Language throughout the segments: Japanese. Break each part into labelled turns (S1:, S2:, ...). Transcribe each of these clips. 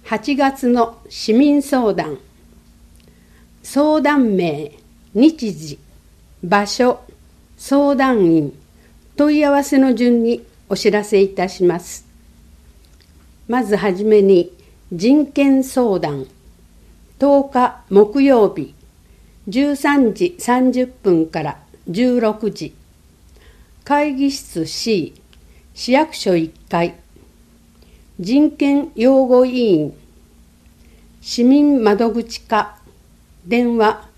S1: 8月の市民相談。相談名、日時、場所、相談員、問い合わせの順にお知らせいたします。まずはじめに、人権相談。10日木曜日、13時30分から16時。会議室 C、市役所1階。人権擁護委員、市民窓口課、電話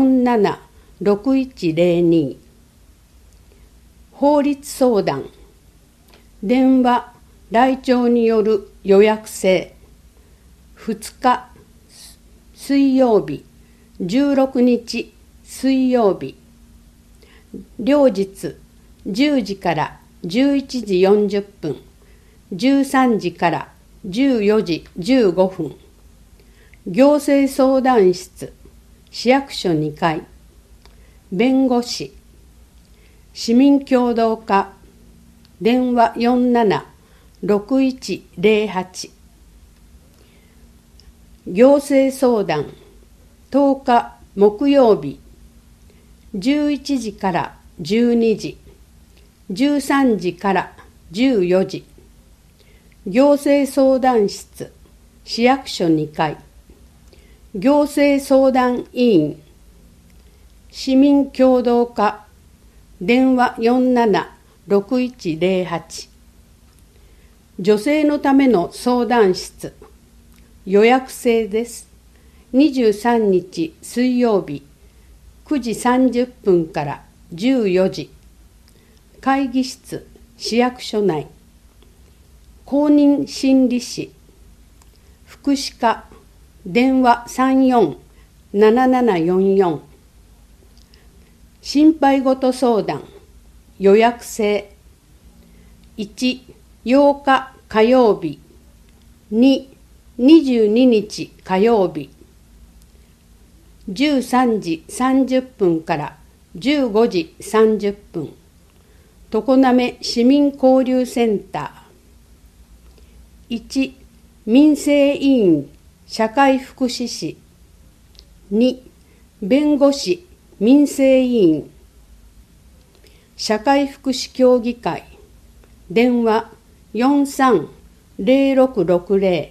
S1: 476102。法律相談、電話来庁による予約制。2日水曜日、16日水曜日。両日10時から11時40分、13時から14時15分。行政相談室、市役所2階。弁護士、市民協同課、電話476108。行政相談、10日木曜日、11時から12時、13時から14時。行政相談室、市役所2階。行政相談委員、市民協同課、電話476108。女性のための相談室、予約制です。23日水曜日、9時30分から14時。会議室、市役所内。公認心理師、福祉課、電話347744。心配事相談、予約制。1、8日火曜日。2、22日火曜日。13時30分から15時30分。常滑市民交流センター。1、民生委員、社会福祉士。2、弁護士、民生委員。社会福祉協議会。電話430660。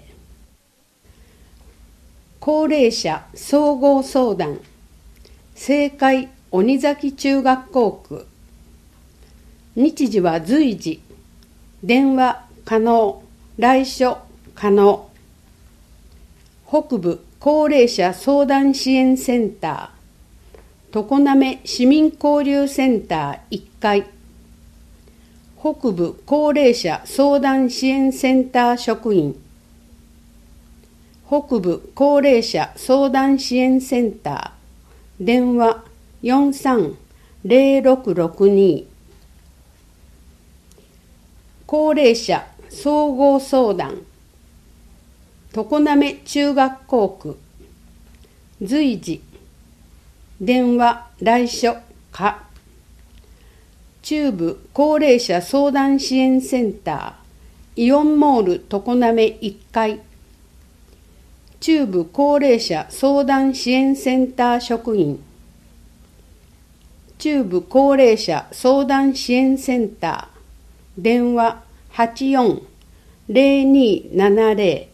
S1: 高齢者総合相談。正解鬼崎中学校区。日時は随時。電話可能。来所可能。北部高齢者相談支援センター、常滑市民交流センター1階。北部高齢者相談支援センター職員。北部高齢者相談支援センター、電話430662。高齢者総合相談、常滑中学校区。随時。電話来所可。中部高齢者相談支援センター、イオンモール常滑1階。中部高齢者相談支援センター職員。中部高齢者相談支援センター、電話840270。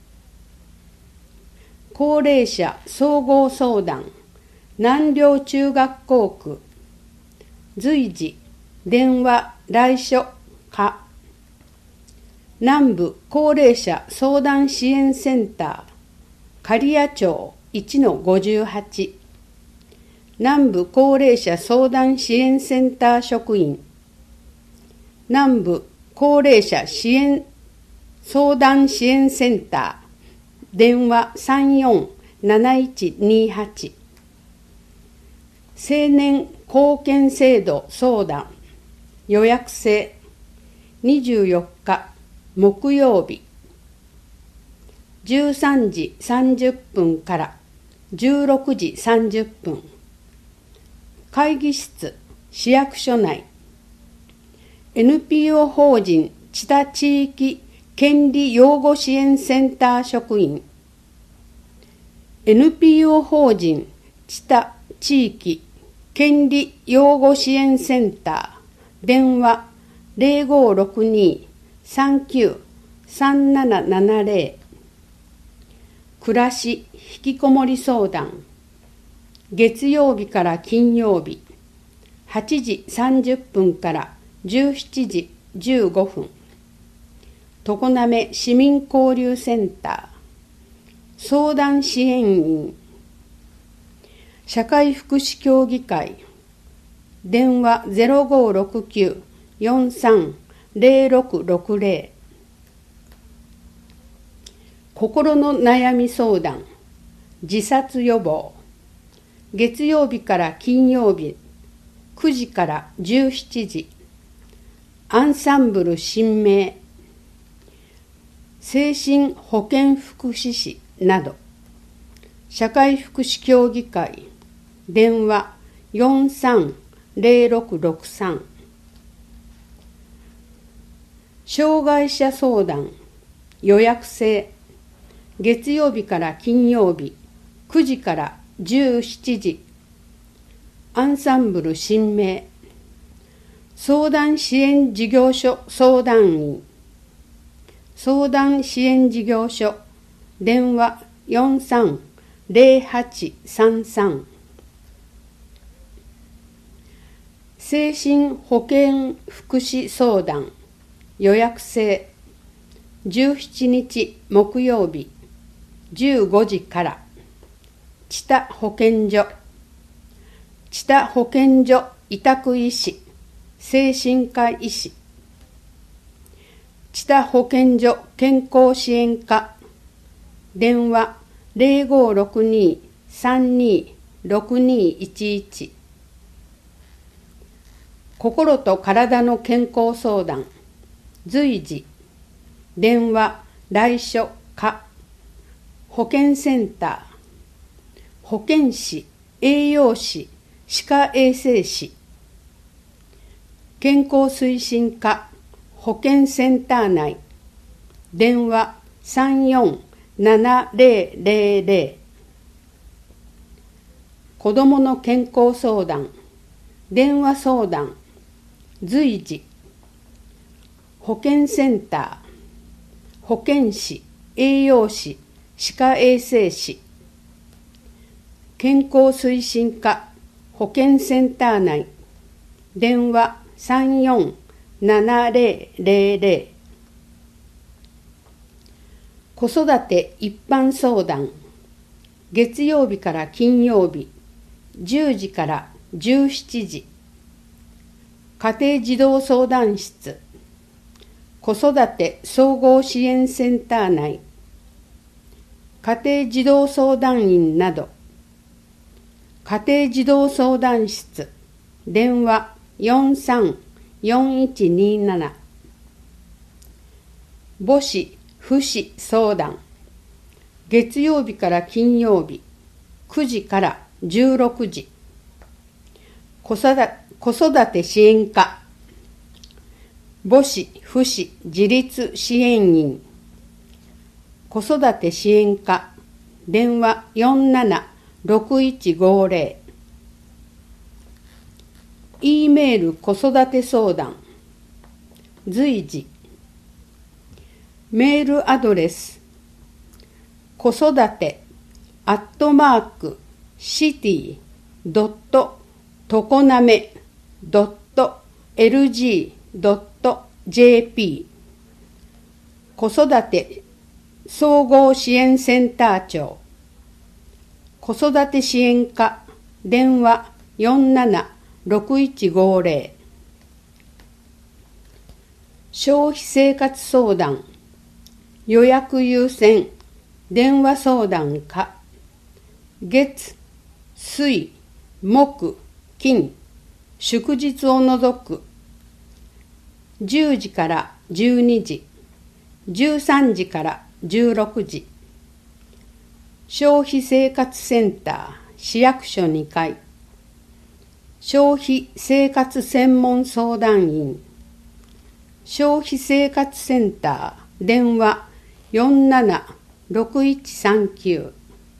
S1: 高齢者総合相談、南陵中学校区。随時。電話来所可。南部高齢者相談支援センター、刈谷町 1-58。南部高齢者相談支援センター職員。南部高齢者相談支援センター、電話347128。青年貢献制度相談、予約制。24日木曜日、13時30分から16時30分。会議室、市役所内。NPO 法人知多地域権利擁護支援センター職員、 NPO 法人知多地域権利擁護支援センター、電話0562-39-3770、暮らしひきこもり相談、月曜日から金曜日8時30分から17時15分、常滑市民交流センター相談支援員、社会福祉協議会、電話0569-430660、心の悩み相談、自殺予防、月曜日から金曜日9時から17時、アンサンブル新名、精神保健福祉士など、社会福祉協議会、電話430663、障害者相談、予約制、月曜日から金曜日9時から17時、アンサンブル新名、相談支援事業所相談員、相談支援事業所、電話430833、精神保健福祉相談、予約制、17日木曜日15時から、知多保健所、知多保健所委託医師、精神科医師、知多保健所健康支援課、電話0562-326211、心と体の健康相談、随時、電話来所課、保健センター、保健師、栄養士、歯科衛生士、健康推進課、保健センター内、電話347000、子どもの健康相談、電話相談、随時、保健センター、保健師、栄養士、歯科衛生士、健康推進課、保健センター内、電話347000、子育て一般相談、月曜日から金曜日10時から17時、家庭児童相談室、子育て総合支援センター内、家庭児童相談員など、家庭児童相談室、電話434127、母子父子相談、月曜日から金曜日9時から16時、子育て支援課、母子父子自立支援員、子育て支援課、電話476150、E メール子育て相談、随時、メールアドレス、子育て@city.常滑.lg.jp、 子育て総合支援センター長、子育て支援課、電話476150、消費生活相談、予約優先電話相談課、月、水、木、金、祝日を除く10時から12時、13時から16時、消費生活センター市役所2階、消費生活専門相談員、消費生活センタ電話476139。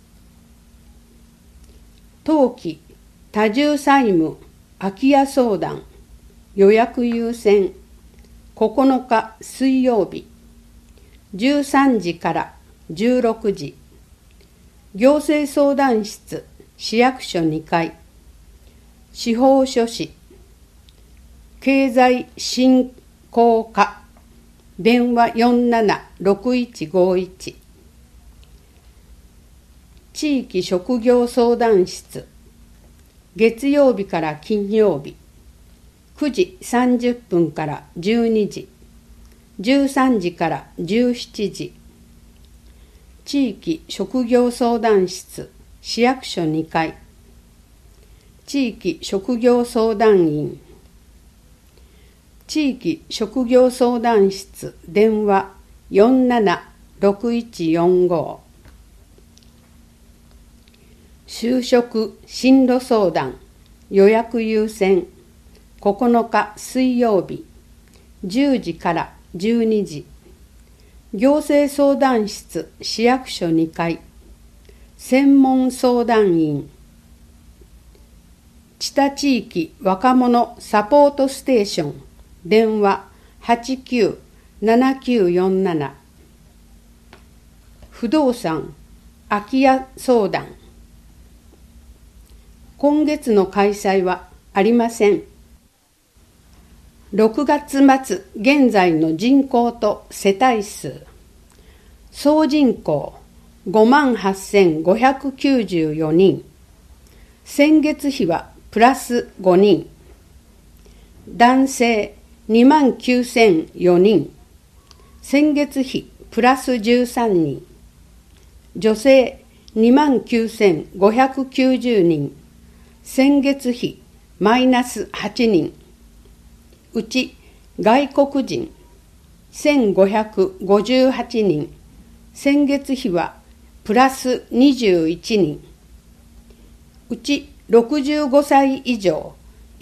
S1: 当期多重債務空き家相談予約優先9日水曜日13時から16時。行政相談室市役所2階。司法書士経済振興課電話476151。地域職業相談室月曜日から金曜日9時30分から12時、13時から17時。地域職業相談室市役所2階。地域職業相談員。地域職業相談室電話476145。就職進路相談予約優先9日水曜日10時から12時。行政相談室市役所2階。専門相談員。知多地域若者サポートステーション電話897947。不動産空き家相談。今月の開催はありません。6月末現在の人口と世帯数。総人口58,594人。先月比はプラス5人。男性29,004人。先月比プラス13人。女性29,590人。先月比マイナス8人。うち外国人1,558人。先月比はプラス21人。うち65歳以上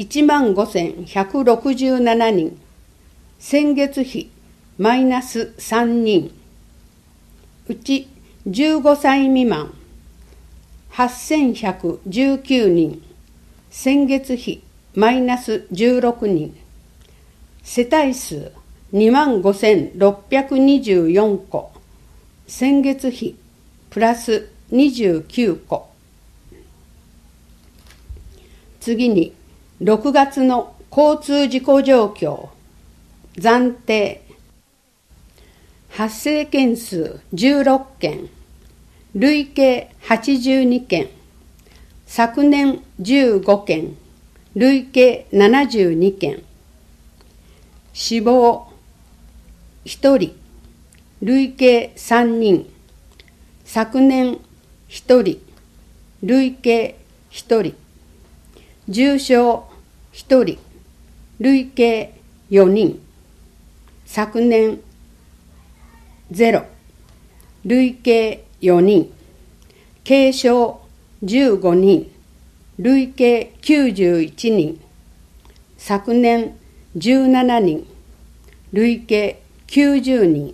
S1: 15,167人。先月比マイナス3人。うち15歳未満8,119人。先月比マイナス16人。世帯数25,624戸。先月比プラス29戸。次に6月の交通事故状況。暫定。発生件数16件。累計82件。昨年15件。累計72件。死亡1人。累計3人。昨年1人。累計1人。重傷1人。累計4人。昨年0。累計4人。軽傷15人。累計91人。昨年17人。累計90人。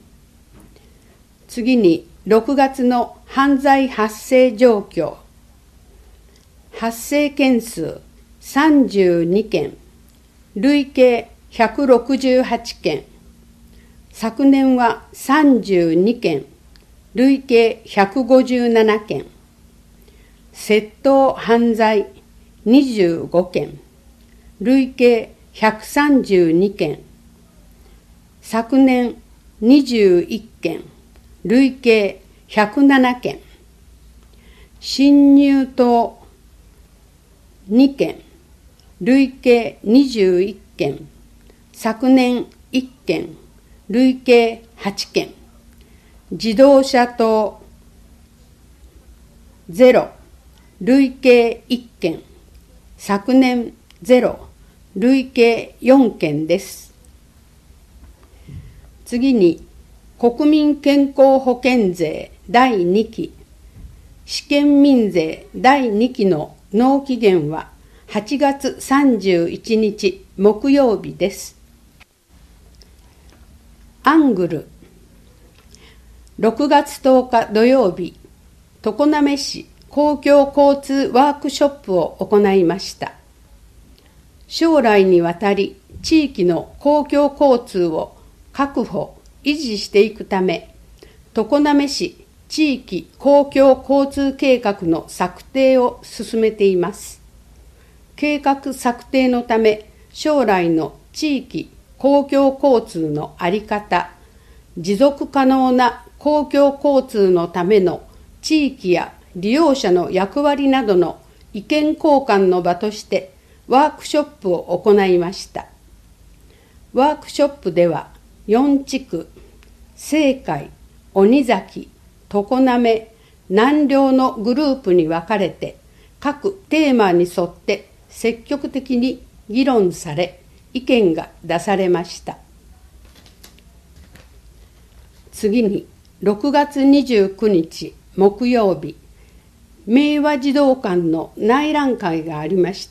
S1: 次に6月の犯罪発生状況。発生件数32件。累計168件。昨年は32件。累計157件。窃盗犯罪25件。累計132件。昨年21件。累計107件。侵入等2件。累計21件。昨年1件。累計8件。自動車等0。累計1件。昨年0。累計4件です。次に国民健康保険税第2期試験民税第2期の納期限は8月31日木曜日です。アングル 6月10日土曜日、常滑市公共交通ワークショップを行いました。将来にわたり地域の公共交通を確保・維持していくため、常滑市地域公共交通計画の策定を進めています。計画策定のため、将来の地域公共交通の在り方、持続可能な公共交通のための地域や利用者の役割などの意見交換の場としてワークショップを行いました。ワークショップでは4地区、西海、鬼崎、常滑、南稜のグループに分かれて各テーマに沿って積極的に議論され、意見が出されました。次に6月29日木曜日、明和児童館の内覧会がありました。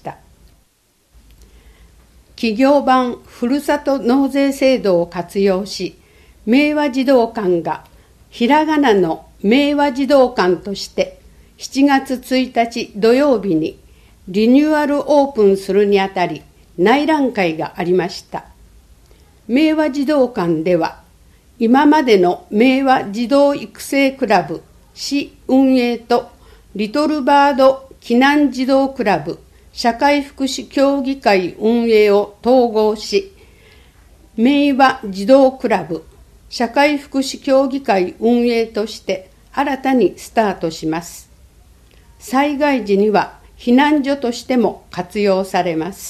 S1: 企業版ふるさと納税制度を活用し、明和児童館がひらがなの明和児童館として7月1日土曜日にリニューアルオープンするにあたり内覧会がありました。明和児童館では今までの明和児童育成クラブ市運営とリトルバード避難児童クラブ社会福祉協議会運営を統合し、明和児童クラブ社会福祉協議会運営として新たにスタートします。災害時には避難所としても活用されます。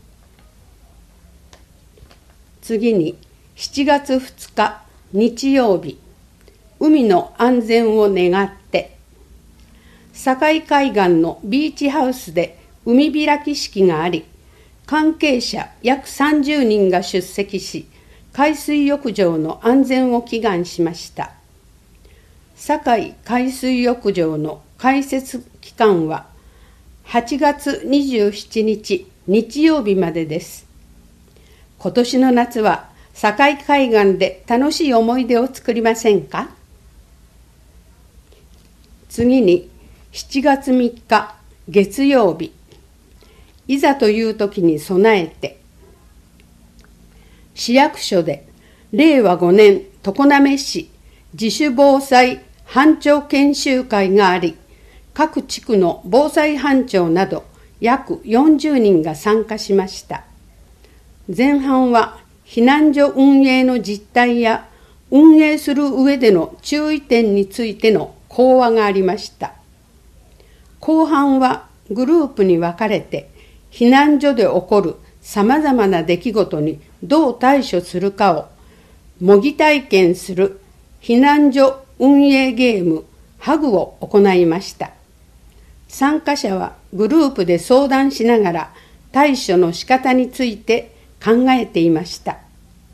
S1: 次に7月2日日曜日、海の安全を願って堺海岸のビーチハウスで海開き式があり、関係者約30人が出席し、海水浴場の安全を祈願しました。堺海水浴場の開設期間は8月27日日曜日までです。今年の夏は堺海岸で楽しい思い出を作りませんか？次に7月3日月曜日、いざという時に備えて、市役所で令和5年常滑市自主防災班長研修会があり、各地区の防災班長など約40人が参加しました。前半は避難所運営の実態や運営する上での注意点についての講話がありました。後半はグループに分かれて避難所で起こるさまざまな出来事にどう対処するかを模擬体験する避難所運営ゲームハグを行いました。参加者はグループで相談しながら対処の仕方について考えていました。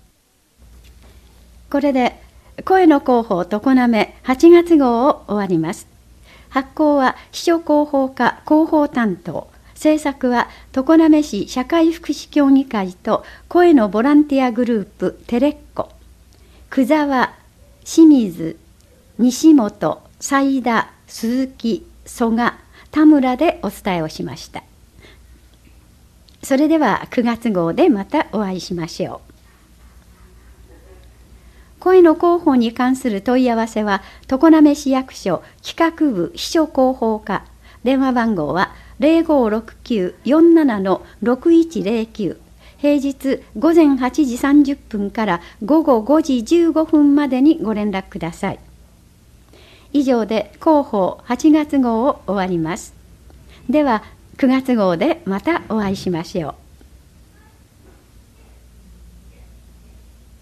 S2: これで声の広報常滑8月号を終わります。発行は秘書広報課広報担当、制作は常滑市社会福祉協議会と声のボランティアグループテレッコ、久沢、清水、西本、斉田、鈴木、曽我、田村でお伝えをしました。それでは9月号でまたお会いしましょう。声の広報に関する問い合わせは常滑市役所企画部秘書広報課、電話番号は0569-47-6109、平日午前8時30分から午後5時15分までにご連絡ください。以上で広報8月号を終わります。では9月号でまたお会いしましょう。